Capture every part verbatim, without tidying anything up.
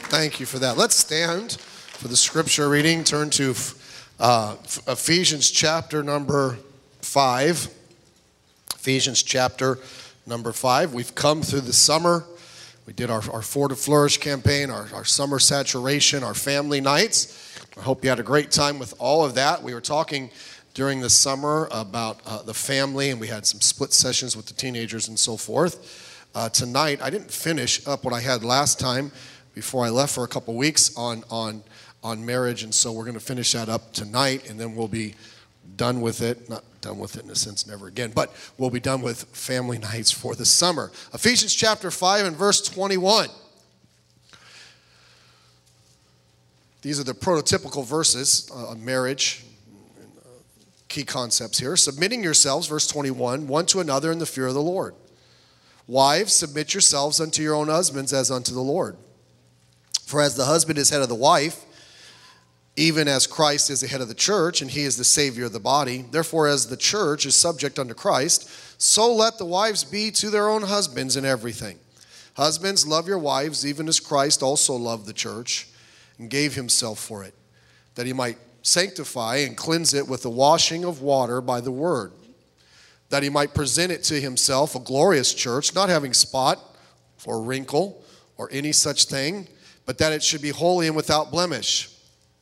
Thank you for that. Let's stand for the scripture reading. Turn to uh, Ephesians chapter number five. Ephesians chapter number five. We've come through the summer. We did our, our Four to Flourish campaign, our, our summer saturation, our family nights. I hope you had a great time with all of that. We were talking during the summer about uh, the family, and we had some split sessions with the teenagers and so forth. Uh, tonight, I didn't finish up what I had last time before I left for a couple weeks on on on marriage, and so we're going to finish that up tonight, and then we'll be done with it. Not done with it in a sense, never again, but we'll be done with family nights for the summer. Ephesians chapter five and verse twenty-one. These are the prototypical verses uh, on marriage. Key concepts here. Submitting yourselves, verse twenty-one, one to another in the fear of the Lord. Wives, submit yourselves unto your own husbands as unto the Lord. For as the husband is head of the wife, even as Christ is the head of the church, and he is the Savior of the body, therefore as the church is subject unto Christ, so let the wives be to their own husbands in everything. Husbands, love your wives, even as Christ also loved the church, and gave himself for it, that he might sanctify and cleanse it with the washing of water by the word, that he might present it to himself a glorious church, not having spot or wrinkle or any such thing, but that it should be holy and without blemish.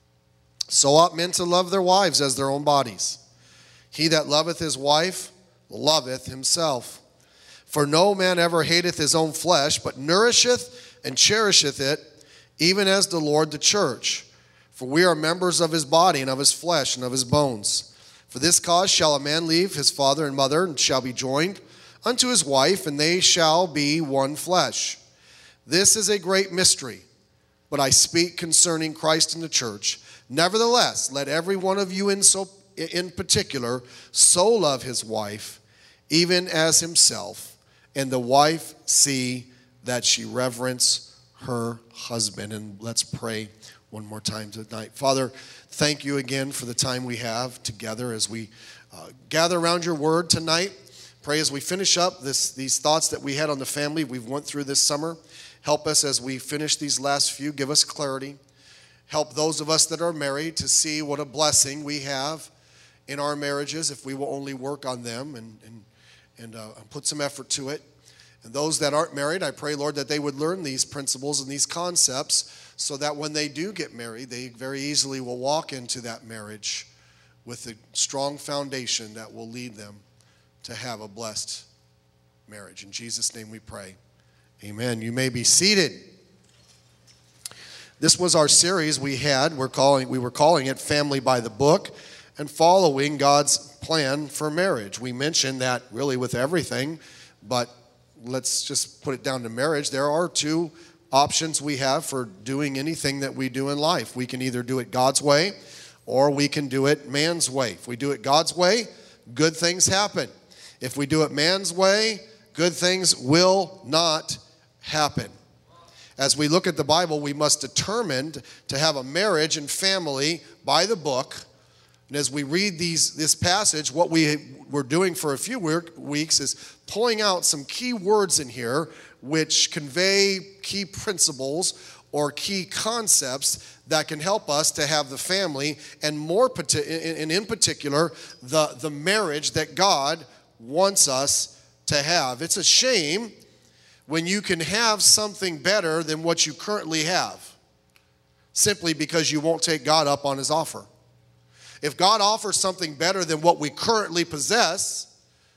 So ought men to love their wives as their own bodies. He that loveth his wife loveth himself. For no man ever hateth his own flesh, but nourisheth and cherisheth it, even as the Lord the church. For we are members of his body and of his flesh and of his bones. For this cause shall a man leave his father and mother, and shall be joined unto his wife, and they shall be one flesh. This is a great mystery, but I speak concerning Christ and the church. Nevertheless, let every one of you in so in particular so love his wife, even as himself, and the wife see that she reverence her husband. And let's pray one more time tonight. Father, thank you again for the time we have together as we uh, gather around your word tonight. Pray as we finish up this these thoughts that we had on the family we've went through this summer. Help us as we finish these last few. Give us clarity. Help those of us that are married to see what a blessing we have in our marriages if we will only work on them and, and, and uh, put some effort to it. And those that aren't married, I pray, Lord, that they would learn these principles and these concepts so that when they do get married, they very easily will walk into that marriage with a strong foundation that will lead them to have a blessed marriage. In Jesus' name we pray. Amen. You may be seated. This was our series we had. We're calling, we were calling it Family by the Book and Following God's Plan for Marriage. We mentioned that really with everything, but let's just put it down to marriage. There are two options we have for doing anything that we do in life. We can either do it God's way or we can do it man's way. If we do it God's way, good things happen. If we do it man's way, good things will not happen. As we look at the Bible, we must determine to have a marriage and family by the book. And as we read these this passage, what we were doing for a few weeks is pulling out some key words in here which convey key principles or key concepts that can help us to have the family and more and in particular the, the marriage that God wants us to have. It's a shame when you can have something better than what you currently have, simply because you won't take God up on his offer. If God offers something better than what we currently possess,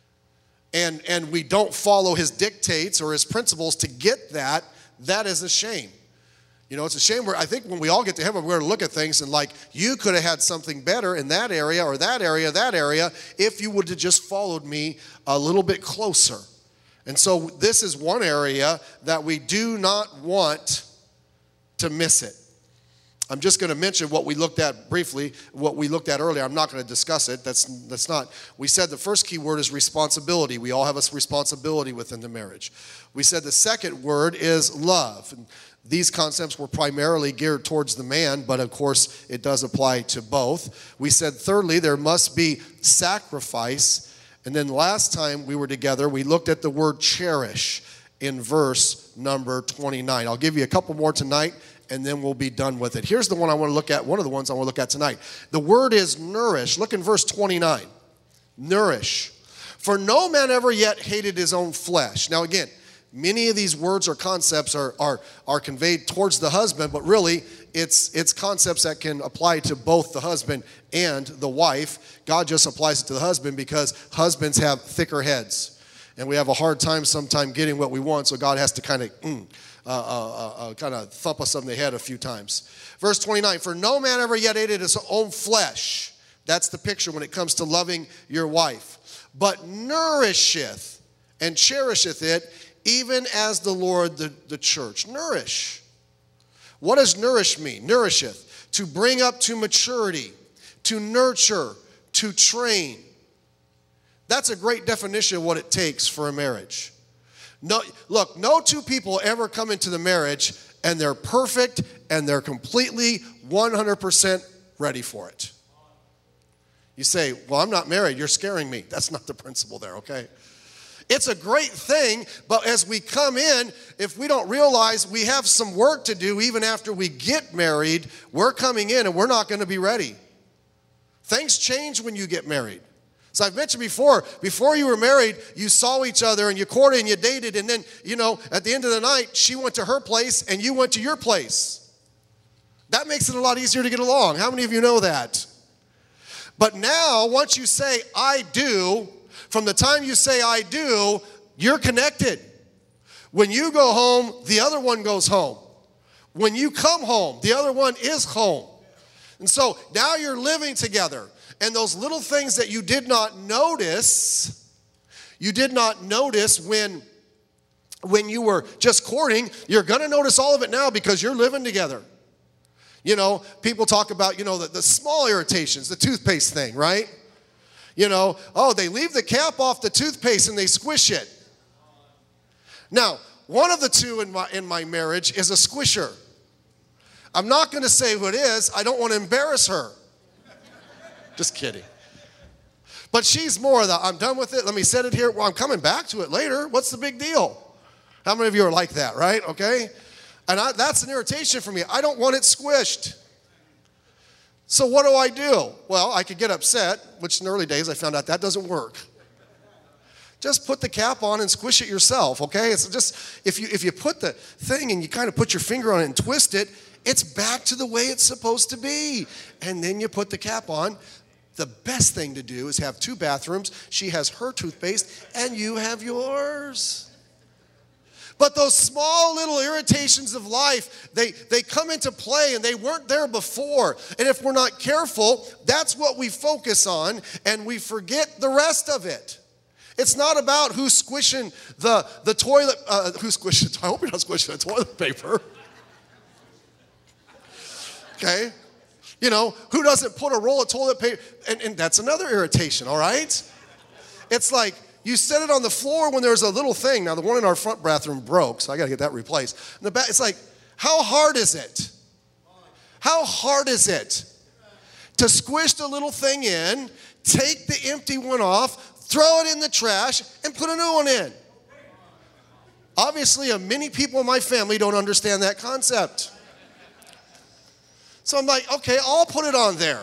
and, and we don't follow his dictates or his principles to get that, that is a shame. You know, it's a shame where I think when we all get to heaven, we're going to look at things and like, you could have had something better in that area or that area, that area, if you would have just followed me a little bit closer. And so this is one area that we do not want to miss it. I'm just going to mention what we looked at briefly, what we looked at earlier. I'm not going to discuss it. That's that's not. We said the first key word is responsibility. We all have a responsibility within the marriage. We said the second word is love. And these concepts were primarily geared towards the man, but of course it does apply to both. We said thirdly, there must be sacrifice. And then last time we were together, we looked at the word cherish in verse number twenty-nine. I'll give you a couple more tonight, and then we'll be done with it. Here's the one I want to look at, one of the ones I want to look at tonight. The word is nourish. Look in verse twenty-nine. Nourish. For no man ever yet hated his own flesh. Now again, many of these words or concepts are, are, are conveyed towards the husband, but really it's, it's concepts that can apply to both the husband and the wife. God just applies it to the husband because husbands have thicker heads. And we have a hard time sometimes getting what we want, so God has to kind of mm, uh, uh, uh, kind of thump us on the head a few times. Verse twenty-nine, for no man ever yet hated his own flesh. That's the picture when it comes to loving your wife. But nourisheth and cherisheth it, even as the Lord the, the church. Nourish. What does nourish mean? Nourisheth. To bring up to maturity, to nurture, to train. That's a great definition of what it takes for a marriage. No, look, no two people ever come into the marriage and they're perfect and they're completely one hundred percent ready for it. You say, well, I'm not married. You're scaring me. That's not the principle there, okay? It's a great thing, but as we come in, if we don't realize we have some work to do even after we get married, we're coming in and we're not going to be ready. Things change when you get married. So I've mentioned before, before you were married, you saw each other and you courted and you dated, and then, you know, at the end of the night, she went to her place and you went to your place. That makes it a lot easier to get along. How many of you know that? But now, once you say, I do, from the time you say, I do, you're connected. When you go home, the other one goes home. When you come home, the other one is home. And so now you're living together. And those little things that you did not notice, you did not notice when, when you were just courting, you're going to notice all of it now because you're living together. You know, people talk about, you know, the, the small irritations, the toothpaste thing, right? You know, oh, they leave the cap off the toothpaste and they squish it. Now, one of the two in my, in my marriage is a squisher. I'm not going to say who it is. I don't want to embarrass her. Just kidding. But she's more the, I'm done with it. Let me set it here. Well, I'm coming back to it later. What's the big deal? How many of you are like that, right? Okay. And I, that's an irritation for me. I don't want it squished. So what do I do? Well, I could get upset, which in the early days I found out that doesn't work. Just put the cap on and squish it yourself, okay? It's just, if you, if you put the thing and you kind of put your finger on it and twist it, it's back to the way it's supposed to be. And then you put the cap on. The best thing to do is have two bathrooms. She has her toothpaste and you have yours. But those small little irritations of life, they, they come into play and they weren't there before. And if we're not careful, that's what we focus on and we forget the rest of it. It's not about who's squishing the, the toilet, uh, who's squishing, I hope you're not squishing the toilet paper. Okay? You know, who doesn't put a roll of toilet paper, and, and that's another irritation, all right? It's like, you set it on the floor when there's a little thing. Now, the one in our front bathroom broke, so I got to get that replaced. And the ba- it's like, how hard is it? How hard is it to squish the little thing in, take the empty one off, throw it in the trash, and put a new one in? Obviously, uh, many people in my family don't understand that concept. So I'm like, okay, I'll put it on there.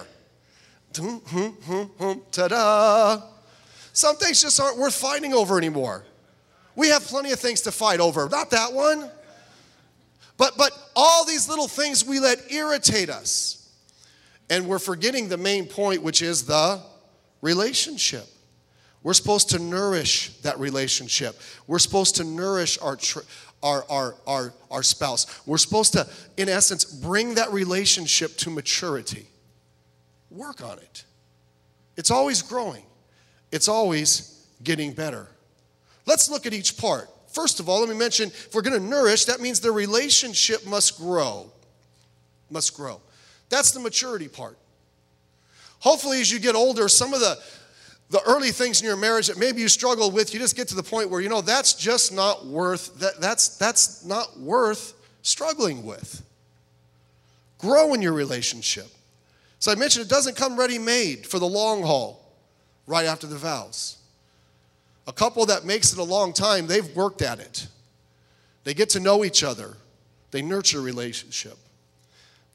Ta-da. Some things just aren't worth fighting over anymore. We have plenty of things to fight over. Not that one. But, but all these little things we let irritate us. And we're forgetting the main point, which is the relationship. We're supposed to nourish that relationship. We're supposed to nourish our, tr- our, our, our, our spouse. We're supposed to, in essence, bring that relationship to maturity. Work on it. It's always growing. It's always getting better. Let's look at each part. First of all, let me mention, if we're going to nourish, that means the relationship must grow. Must grow. That's the maturity part. Hopefully, as you get older, some of the, the early things in your marriage that maybe you struggle with, you just get to the point where, you know, that's just not worth, that, that's, that's not worth struggling with. Grow in your relationship. So I mentioned it doesn't come ready-made for the long haul. Right after the vows. A couple that makes it a long time, they've worked at it. They get to know each other. They nurture a relationship.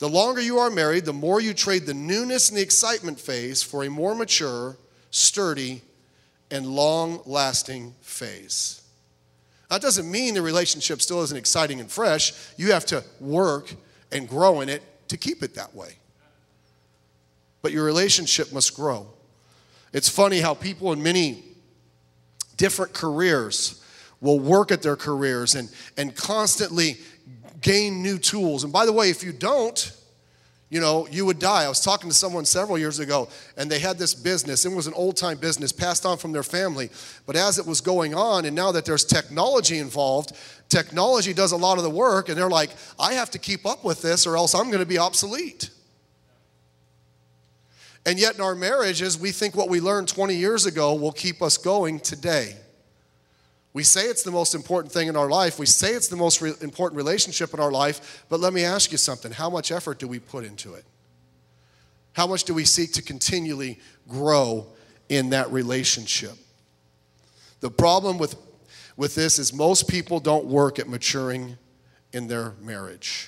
The longer you are married, the more you trade the newness and the excitement phase for a more mature, sturdy, and long-lasting phase. That doesn't mean the relationship still isn't exciting and fresh. You have to work and grow in it to keep it that way. But your relationship must grow. It's funny how people in many different careers will work at their careers and, and constantly gain new tools. And by the way, if you don't, you know, you would die. I was talking to someone several years ago, and they had this business. It was an old-time business passed on from their family. But as it was going on, and now that there's technology involved, technology does a lot of the work, and they're like, I have to keep up with this or else I'm going to be obsolete. And yet in our marriages, we think what we learned twenty years ago will keep us going today. We say it's the most important thing in our life. We say it's the most re- important relationship in our life. But let me ask you something. How much effort do we put into it? How much do we seek to continually grow in that relationship? The problem with, with this is most people don't work at maturing in their marriage.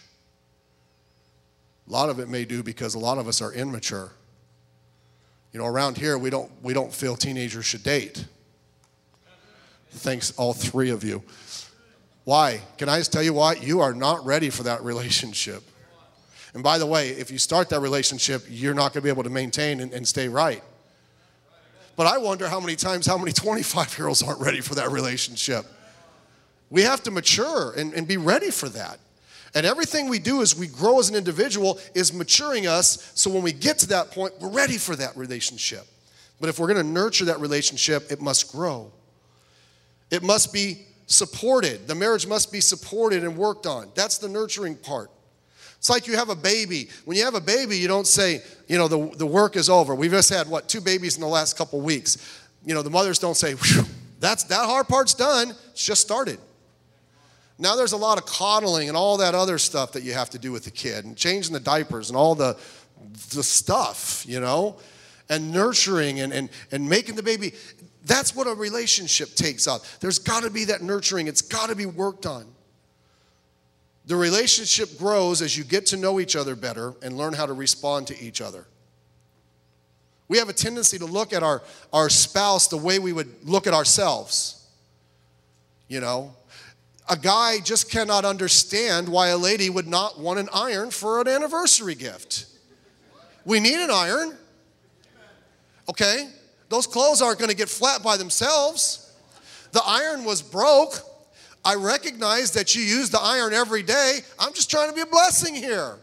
A lot of it may do because a lot of us are immature. You know, around here, we don't, we don't feel teenagers should date. Thanks, all three of you. Why? Can I just tell you why? You are not ready for that relationship. And by the way, if you start that relationship, you're not going to be able to maintain and, and stay right. But I wonder how many times, how many twenty-five-year-olds aren't ready for that relationship. We have to mature and, and be ready for that. And everything we do as we grow as an individual is maturing us, so when we get to that point, we're ready for that relationship. But if we're going to nurture that relationship, it must grow. It must be supported. The marriage must be supported and worked on. That's the nurturing part. It's like you have a baby. When you have a baby, you don't say, you know, the, the work is over. We've just had, what, two babies in the last couple weeks. You know, the mothers don't say, that's that hard part's done. It's just started. Now there's a lot of coddling and all that other stuff that you have to do with the kid, and changing the diapers and all the, the stuff, you know, and nurturing and, and, and making the baby. That's what a relationship takes up. There's got to be that nurturing. It's got to be worked on. The relationship grows as you get to know each other better and learn how to respond to each other. We have a tendency to look at our, our spouse the way we would look at ourselves. You know, a guy just cannot understand why a lady would not want an iron for an anniversary gift. We need an iron. Okay? Those clothes aren't going to get flat by themselves. The iron was broke. I recognize that you use the iron every day. I'm just trying to be a blessing here.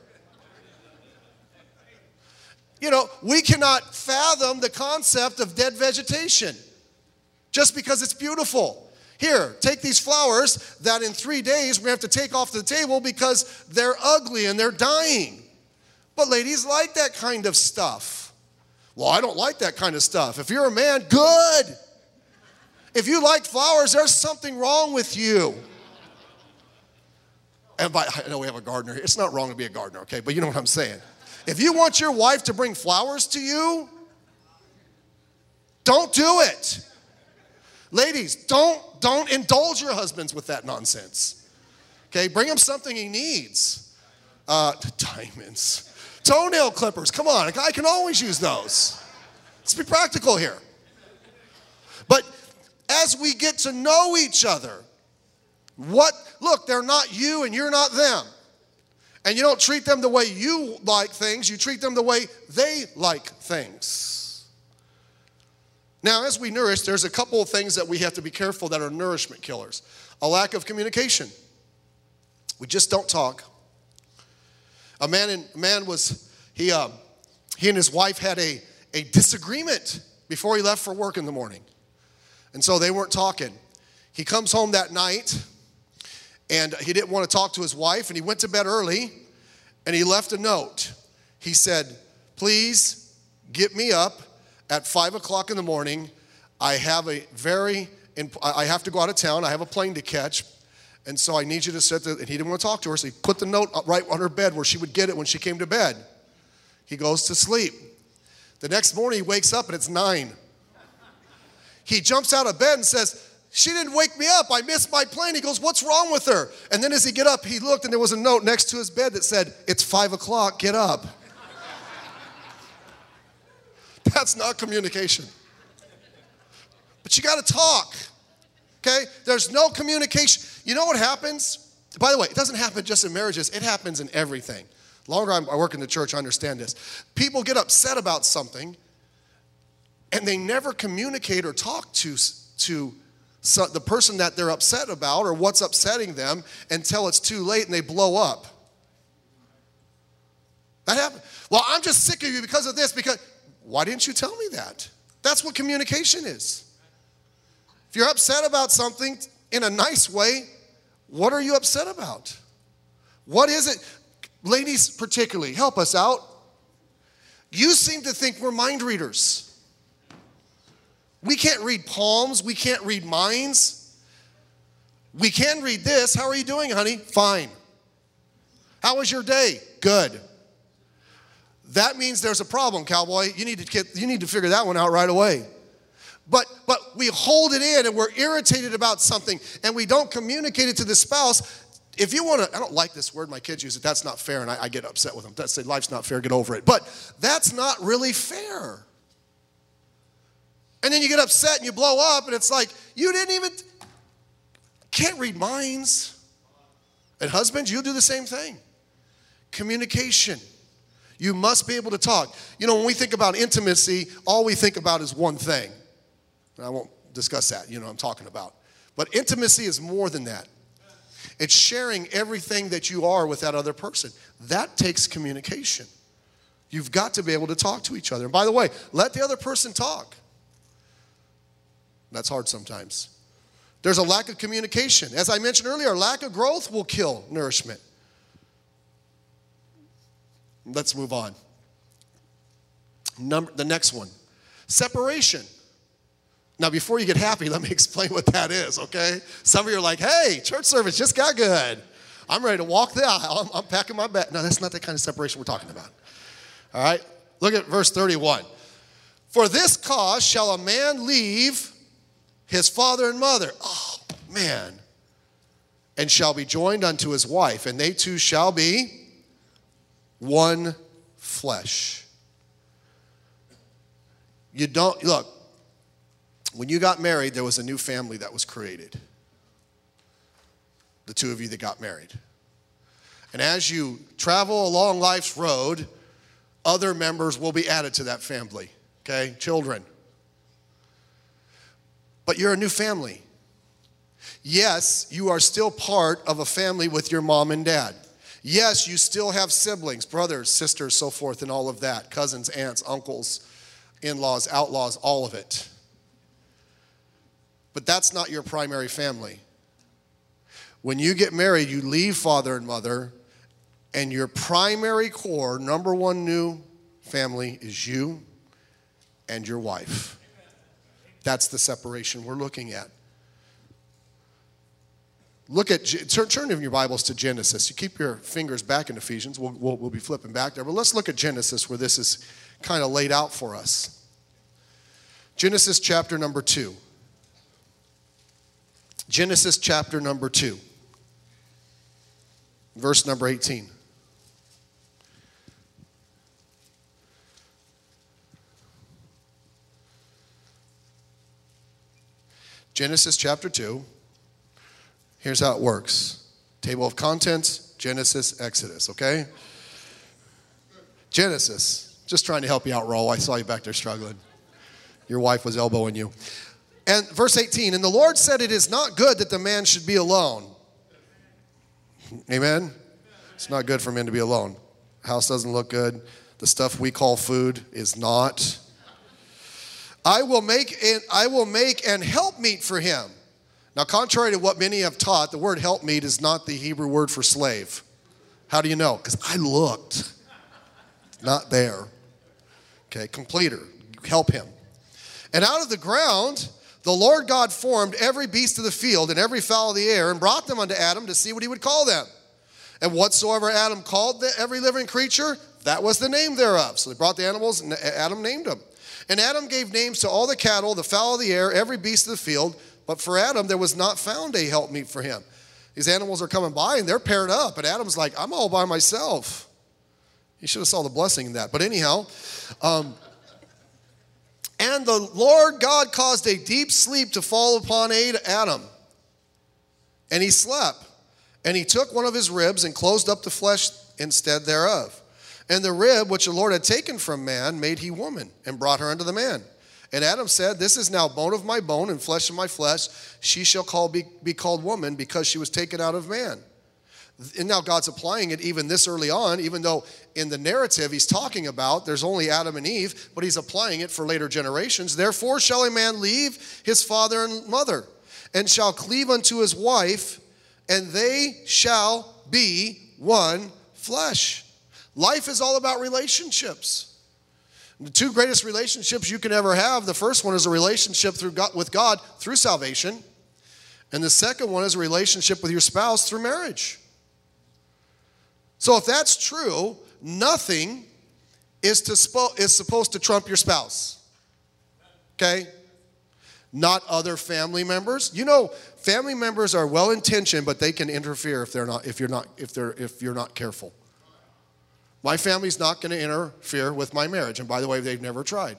You know, we cannot fathom the concept of dead vegetation just because it's beautiful. Here, take these flowers that in three days we're going to have to take off the table because they're ugly and they're dying. But ladies like that kind of stuff. Well, I don't like that kind of stuff. If you're a man, good. If you like flowers, there's something wrong with you. And by, I know we have a gardener here. It's not wrong to be a gardener, okay? But you know what I'm saying. If you want your wife to bring flowers to you, don't do it. Ladies, don't, don't indulge your husbands with that nonsense. Okay, bring him something he needs. Uh, diamonds. Toenail clippers, come on, a guy can always use those. Let's be practical here. But as we get to know each other, what, look, they're not you and you're not them. And you don't treat them the way you like things, you treat them the way they like things. Now, as we nourish, there's a couple of things that we have to be careful that are nourishment killers. A lack of communication. We just don't talk. A man, in, a man was, he, um, he and his wife had a, a disagreement before he left for work in the morning. And so they weren't talking. He comes home that night, and he didn't want to talk to his wife, and he went to bed early, and he left a note. He said, please get me up at five o'clock in the morning. I have a very, I have to go out of town. I have a plane to catch. And so I need you to sit there. And he didn't want to talk to her, so he put the note right on her bed where she would get it when she came to bed. He goes to sleep. The next morning he wakes up and it's nine. He jumps out of bed and says, She didn't wake me up. I missed my plane. He goes, what's wrong with her? And then as he get up, he looked and there was a note next to his bed that said, it's five o'clock, get up. That's not communication. But you got to talk, okay? There's no communication. You know what happens? By the way, it doesn't happen just in marriages. It happens in everything. The longer I work in the church, I understand this. People get upset about something, and they never communicate or talk to, to So the person that they're upset about or what's upsetting them until it's too late and they blow up. That happened. Well, I'm just sick of you because of this. Because why didn't you tell me that? That's what communication is. If you're upset about something in a nice way, what are you upset about? What is it? Ladies particularly, help us out. You seem to think we're mind readers. We can't read palms. We can't read minds. We can read this. How are you doing, honey? Fine. How was your day? Good. That means there's a problem, cowboy. You need to get, you need to figure that one out right away. But but we hold it in and we're irritated about something and we don't communicate it to the spouse. If you want to, I don't like this word. My kids use it. That's not fair, and I, I get upset with them. That's say life's not fair. Get over it. But that's not really fair. And then you get upset and you blow up and it's like, you didn't even, can't read minds. And husbands, you do the same thing. Communication. You must be able to talk. You know, when we think about intimacy, all we think about is one thing. And I won't discuss that, you know what I'm talking about. But intimacy is more than that. It's sharing everything that you are with that other person. That takes communication. You've got to be able to talk to each other. And by the way, let the other person talk. That's hard sometimes. There's a lack of communication. As I mentioned earlier, lack of growth will kill nourishment. Let's move on. Number, the next one, separation. Now, before you get happy, let me explain what that is, okay? Some of you are like, hey, church service just got good. I'm ready to walk the aisle. I'm, I'm packing my bag. No, that's not the kind of separation we're talking about. All right? Look at verse thirty-one. For this cause shall a man leave his father and mother. Oh, man. And shall be joined unto his wife, and they two shall be one flesh. You don't, look, when you got married, there was a new family that was created. The two of you that got married. And as you travel along life's road, other members will be added to that family, okay? Children. But you're a new family. Yes, you are still part of a family with your mom and dad. Yes, you still have siblings, brothers, sisters, so forth, and all of that. Cousins, aunts, uncles, in-laws, outlaws, all of it. But that's not your primary family. When you get married, you leave father and mother, and your primary core, number one new family is you and your wife. That's the separation we're looking at. Look at, turn, turn in your Bibles to Genesis. You keep your fingers back in Ephesians. We'll, we'll, we'll be flipping back there. But let's look at Genesis where this is kind of laid out for us. Genesis chapter number two. Genesis chapter number two. Verse number eighteen. Genesis chapter two. Here's how it works. Table of contents, Genesis, Exodus, okay? Genesis. Just trying to help you out, Raul. I saw you back there struggling. Your wife was elbowing you. And verse eighteen, and the Lord said, it is not good that the man should be alone. Amen? It's not good for men to be alone. House doesn't look good. The stuff we call food is not. I will make an, I will make an helpmeet for him. Now, contrary to what many have taught, the word helpmeet is not the Hebrew word for slave. How do you know? Because I looked. Not there. Okay, completer. Help him. And out of the ground, the Lord God formed every beast of the field and every fowl of the air and brought them unto Adam to see what he would call them. And whatsoever Adam called the, every living creature, that was the name thereof. So they brought the animals and Adam named them. And Adam gave names to all the cattle, the fowl of the air, every beast of the field. But for Adam, there was not found a helpmeet for him. These animals are coming by, and they're paired up. And Adam's like, I'm all by myself. He should have saw the blessing in that. But anyhow, um, and the Lord God caused a deep sleep to fall upon Adam. And he slept. And he took one of his ribs and closed up the flesh instead thereof. And the rib which the Lord had taken from man made he woman, and brought her unto the man. And Adam said, this is now bone of my bone and flesh of my flesh. She shall call, be, be called woman, because she was taken out of man. And now God's applying it even this early on, even though in the narrative he's talking about there's only Adam and Eve, but he's applying it for later generations. Therefore shall a man leave his father and mother, and shall cleave unto his wife, and they shall be one flesh. Life is all about relationships. The two greatest relationships you can ever have, the first one is a relationship through God, with God through salvation. And the second one is a relationship with your spouse through marriage. So if that's true, nothing is, to spo- is supposed to trump your spouse. Okay? Not other family members. You know, family members are well-intentioned, but they can interfere if they're not, if you're not, if they're, if you're not careful. My family's not going to interfere with my marriage. And by the way, they've never tried.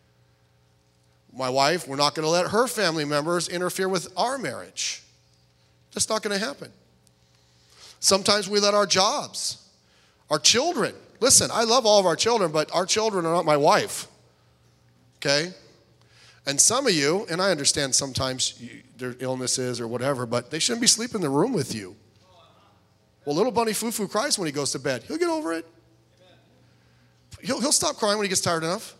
My wife, we're not going to let her family members interfere with our marriage. That's not going to happen. Sometimes we let our jobs, our children. Listen, I love all of our children, but our children are not my wife. Okay? And some of you, and I understand sometimes you, their illnesses or whatever, but they shouldn't be sleeping in the room with you. Well, little bunny Fufu cries when he goes to bed. He'll get over it. He'll, he'll stop crying when he gets tired enough.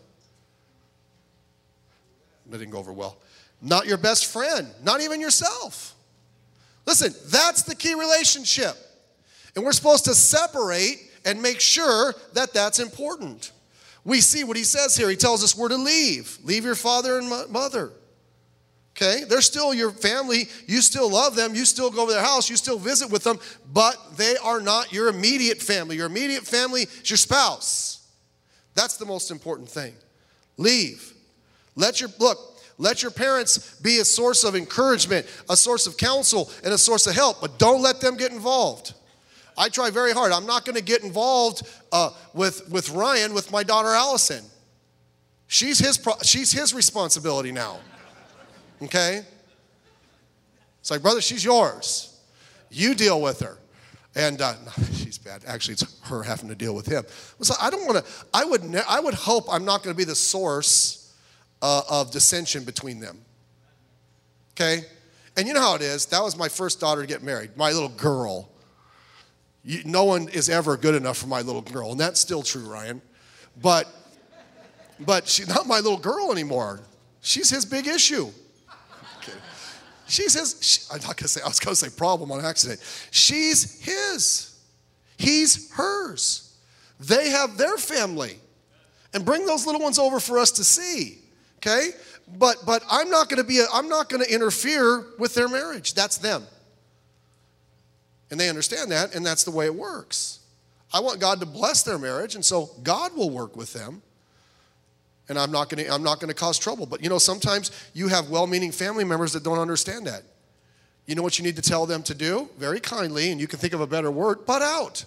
That didn't go over well. Not your best friend. Not even yourself. Listen, that's the key relationship. And we're supposed to separate and make sure that that's important. We see what he says here. He tells us we're to leave. Leave your father and mother. Okay? They're still your family. You still love them. You still go to their house. You still visit with them. But they are not your immediate family. Your immediate family is your spouse. That's the most important thing. Leave. Let your, look, let your parents be a source of encouragement, a source of counsel, and a source of help. But don't let them get involved. I try very hard. I'm not going to get involved uh, with, with Ryan, with my daughter Allison. She's his, pro- she's his responsibility now. Okay? It's like, brother, she's yours. You deal with her. And uh, no, she's bad. Actually, it's her having to deal with him. So I don't want to, I would ne- I would hope I'm not going to be the source uh, of dissension between them. Okay? And you know how it is. That was my first daughter to get married, my little girl. You, no one is ever good enough for my little girl, and that's still true, Ryan. But, but she's not my little girl anymore. She's his big issue. She's his, she, I'm not gonna say, I was gonna say problem on accident. She's his. He's hers. They have their family. And bring those little ones over for us to see. Okay? But but I'm not gonna be a, I'm not gonna interfere with their marriage. That's them. And they understand that, and that's the way it works. I want God to bless their marriage, and so God will work with them. And I'm not going to I'm not going to cause trouble. But you know, sometimes you have well-meaning family members that don't understand that. You know what you need to tell them to do? Very kindly, and you can think of a better word, butt out.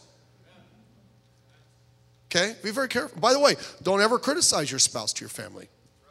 Okay? Be very careful. By the way, don't ever criticize your spouse to your family.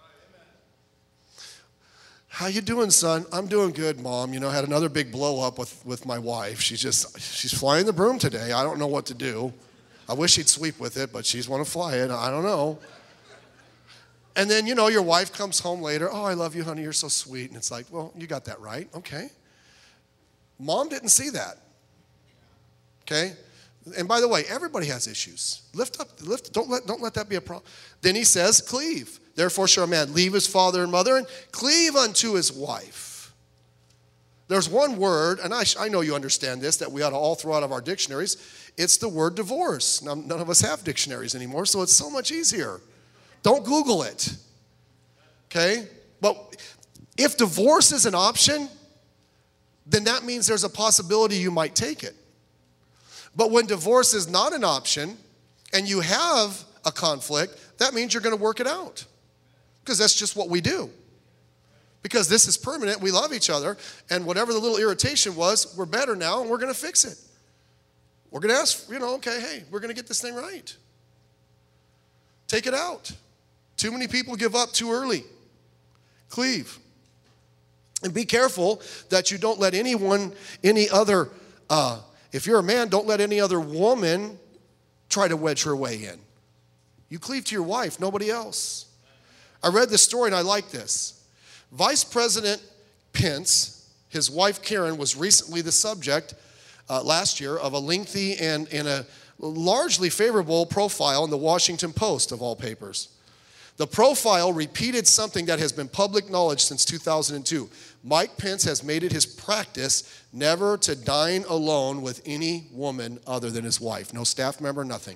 How you doing, son? I'm doing good, Mom. You know, I had another big blow up with, with my wife. She's just, she's flying the broom today. I don't know what to do. I wish she'd sweep with it, but she's want to fly it. I don't know. And then, you know, your wife comes home later. Oh, I love you, honey. You're so sweet. And it's like, well, you got that right. Okay. Mom didn't see that. Okay. And by the way, everybody has issues. Lift up, lift, don't let, don't let that be a problem. Then he says, cleave. Therefore shall a man leave his father and mother and cleave unto his wife. There's one word, and I, I know you understand this, that we ought to all throw out of our dictionaries. It's the word divorce. Now, none of us have dictionaries anymore, so it's so much easier. Don't Google it, okay? But if divorce is an option, then that means there's a possibility you might take it. But when divorce is not an option and you have a conflict, that means you're going to work it out because that's just what we do. Because this is permanent. We love each other. And whatever the little irritation was, we're better now and we're going to fix it. We're going to ask, you know, okay, hey, we're going to get this thing right. Take it out. Too many people give up too early. Cleave. And be careful that you don't let anyone, any other, uh, if you're a man, don't let any other woman try to wedge her way in. You cleave to your wife, nobody else. I read this story and I like this. Vice President Pence, his wife Karen, was recently the subject uh, last year of a lengthy and, and a largely favorable profile in the Washington Post, of all papers. The profile repeated something that has been public knowledge since two thousand two. Mike Pence has made it his practice never to dine alone with any woman other than his wife. No staff member, nothing.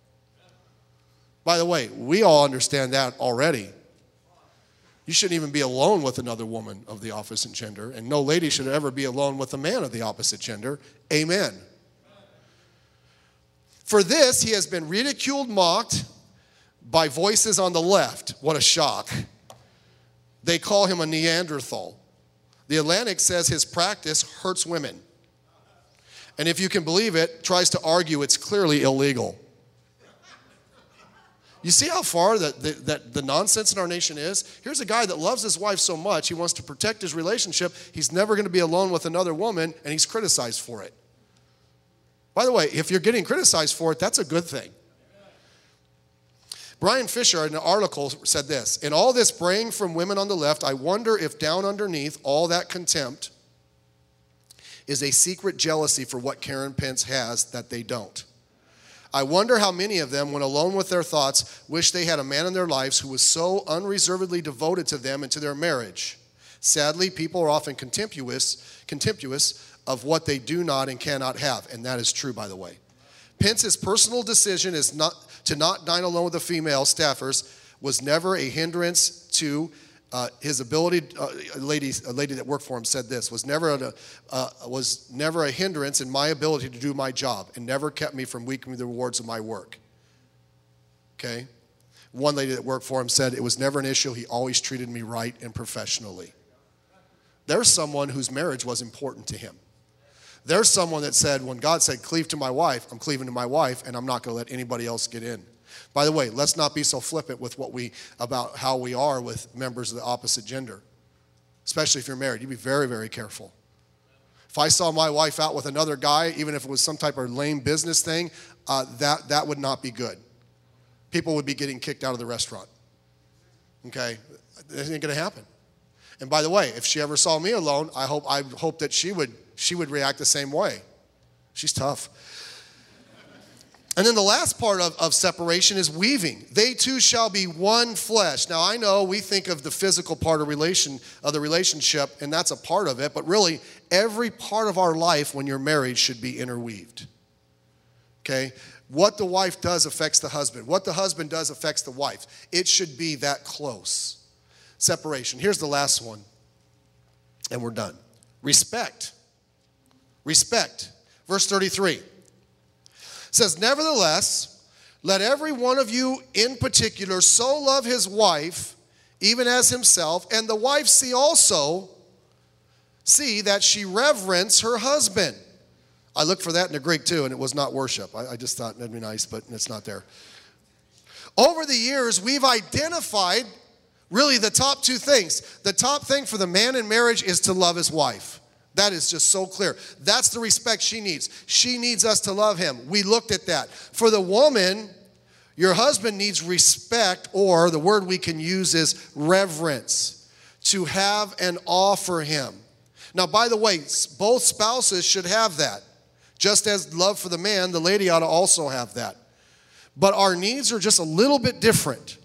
By the way, we all understand that already. You shouldn't even be alone with another woman of the opposite gender, and no lady should ever be alone with a man of the opposite gender. Amen. For this, he has been ridiculed, mocked by voices on the left. What a shock. They call him a Neanderthal. The Atlantic says his practice hurts women. And if you can believe it, tries to argue it's clearly illegal. You see how far that the, that the nonsense in our nation is? Here's a guy that loves his wife so much, he wants to protect his relationship. He's never going to be alone with another woman, and he's criticized for it. By the way, if you're getting criticized for it, that's a good thing. Brian Fisher, in an article, said this: in all this braying from women on the left, I wonder if down underneath all that contempt is a secret jealousy for what Karen Pence has that they don't. I wonder how many of them, when alone with their thoughts, wish they had a man in their lives who was so unreservedly devoted to them and to their marriage. Sadly, people are often contemptuous, contemptuous of what they do not and cannot have, and that is true, by the way. Pence's personal decision is not to not dine alone with the female staffers was never a hindrance to uh, his ability. Uh, a lady, a lady that worked for him said this was never a uh, was never a hindrance in my ability to do my job, and never kept me from reaping the rewards of my work. Okay, one lady that worked for him said it was never an issue. He always treated me right and professionally. There's someone whose marriage was important to him. There's someone that said, when God said, cleave to my wife, I'm cleaving to my wife, and I'm not going to let anybody else get in. By the way, let's not be so flippant with what we, about how we are with members of the opposite gender. Especially if you're married. You be very, very careful. If I saw my wife out with another guy, even if it was some type of lame business thing, uh, that, that would not be good. People would be getting kicked out of the restaurant. Okay? That ain't going to happen. And by the way, if she ever saw me alone, I hope, I hope that she would she would react the same way. She's tough. And then the last part of, of separation is weaving. They two shall be one flesh. Now I know we think of the physical part of relation of the relationship, and that's a part of it, but really every part of our life when you're married should be interweaved. Okay? What the wife does affects the husband. What the husband does affects the wife. It should be that close. Separation. Here's the last one, and we're done. Respect. Respect. Verse thirty-three says, nevertheless, let every one of you in particular so love his wife, even as himself, and the wife see also, see that she reverence her husband. I looked for that in the Greek too, and it was not worship. I, I just thought that'd be nice, but it's not there. Over the years, we've identified really the top two things. The top thing for the man in marriage is to love his wife. That is just so clear. That's the respect she needs. She needs us to love him. We looked at that. For the woman, your husband needs respect, or the word we can use is reverence, to have and offer him. Now, by the way, both spouses should have that. Just as love for the man, the lady ought to also have that. But our needs are just a little bit different.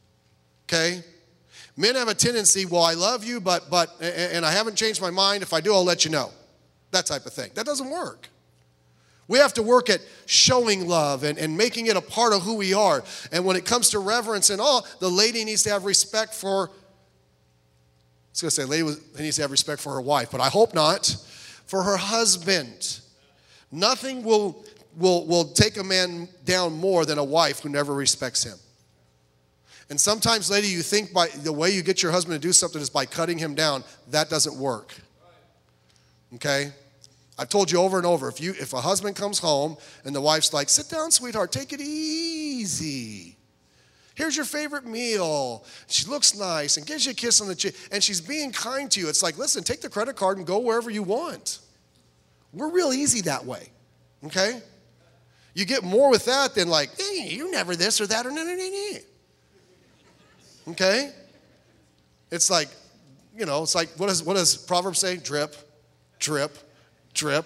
Okay? Men have a tendency, well, I love you, but, but, and I haven't changed my mind. If I do, I'll let you know. That type of thing. That doesn't work. We have to work at showing love and, and making it a part of who we are. And when it comes to reverence and all, the lady needs to have respect for, I was going to say, lady needs to have respect for her wife, but I hope not, for her husband. Nothing will, will, will take a man down more than a wife who never respects him. And sometimes, lady, you think by the way you get your husband to do something is by cutting him down. That doesn't work. Okay? I've told you over and over, if you if a husband comes home and the wife's like, sit down, sweetheart, take it easy. Here's your favorite meal. She looks nice and gives you a kiss on the cheek, and she's being kind to you. It's like, listen, take the credit card and go wherever you want. We're real easy that way, okay? You get more with that than like, hey, you never this or that or no, no, no, no. Okay? It's like, you know, it's like, what does, what does Proverbs say? Drip, drip, drip.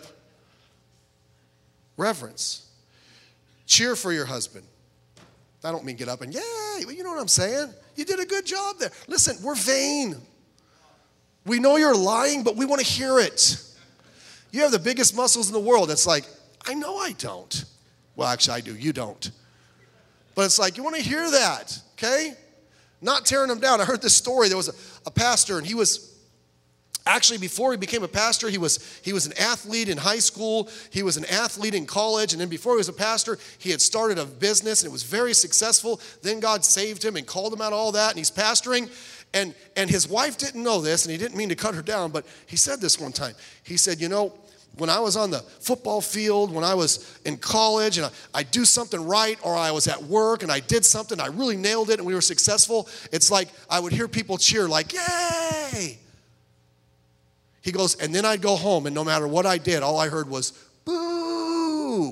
Reverence. Cheer for your husband. I don't mean get up and, yay, you know what I'm saying? You did a good job there. Listen, we're vain. We know you're lying, but we want to hear it. You have the biggest muscles in the world. It's like, I know I don't. Well, actually, I do. You don't. But it's like, you want to hear that, okay? Not tearing them down. I heard this story. There was a, a pastor, and he was, actually, before he became a pastor, he was, he was an athlete in high school. He was an athlete in college. And then before he was a pastor, he had started a business, and it was very successful. Then God saved him and called him out of all that, and he's pastoring. And, and his wife didn't know this, and he didn't mean to cut her down, but he said this one time. He said, you know, when I was on the football field, when I was in college, and I, I do something right, or I was at work, and I did something, I really nailed it, and we were successful, it's like I would hear people cheer like, yay! He goes, and then I'd go home, and no matter what I did, all I heard was, boo!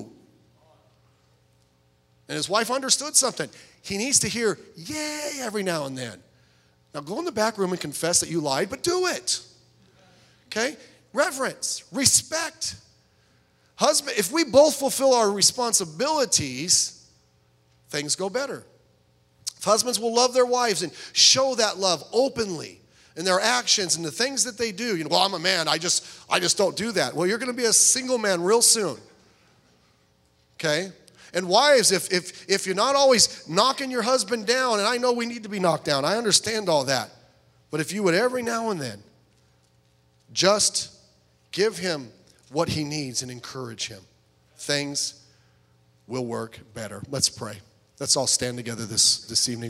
And his wife understood something. He needs to hear, yay, every now and then. Now go in the back room and confess that you lied, but do it. Okay? Reverence, respect. Husband, if we both fulfill our responsibilities, things go better. If husbands will love their wives and show that love openly in their actions and the things that they do, you know, well, I'm a man, I just, I just don't do that. Well, you're going to be a single man real soon. Okay? And wives, if, if, if you're not always knocking your husband down, and I know we need to be knocked down, I understand all that. But if you would every now and then just give him what he needs and encourage him, things will work better. Let's pray. Let's all stand together this, this evening.